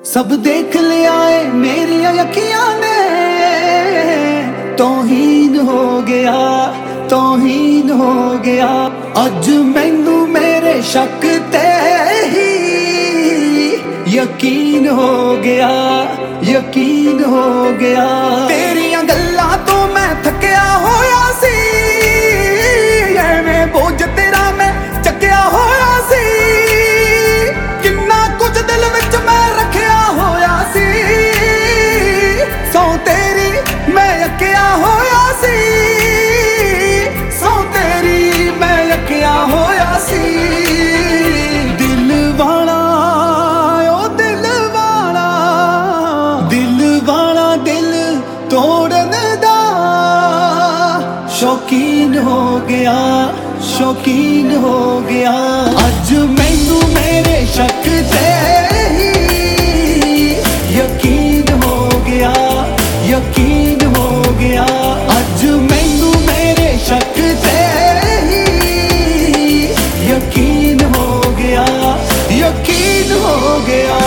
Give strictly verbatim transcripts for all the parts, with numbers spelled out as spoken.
सब देख लिया है मेरी अखियां ने, तौहीन हो गया तौहीन हो गया। अज मैनू मेरे शक ते ही यकीन हो गया यकीन हो गया। तेरियां गल्लां तो मैं थकिया होया सी, एवें बोझ तेरा मैं चकिया होया सी। किन्ना कुछ दिल विच मैं रखिया होया सी, सौ तेरी मैं अकिया होया सी, सौ तेरी मैं अकिया होया सी। दिल वाला ओ दिल वाला, दिल वाला दिल तोड़न दा शौकीन हो गया शौकीन हो गया। अज मैनू मेरे शक ते ही यकीन हो गया यकीन हो गया। अज मैनू मेरे शक ते ही यकीन हो गया यकीन हो गया।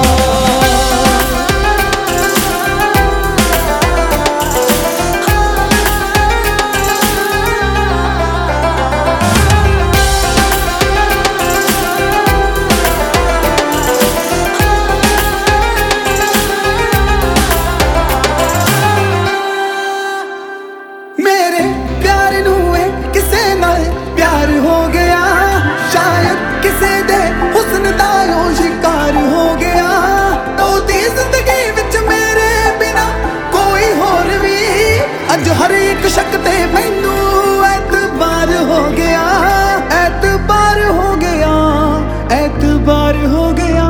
अज हर एक शक ते मैनू एतबार हो गया एतबार हो गया एतबार हो गया।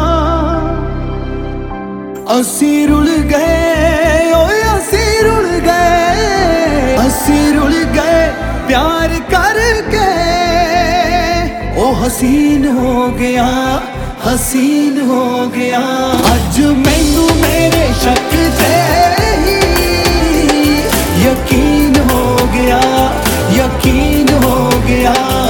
असी रुल गए ओए असी रुल गए असी रुल गए प्यार करके। ओ हसीन हो गया हसीन हो गया। अज मैनू मेरे शक ते यकीन हो गया यकीन हो गया।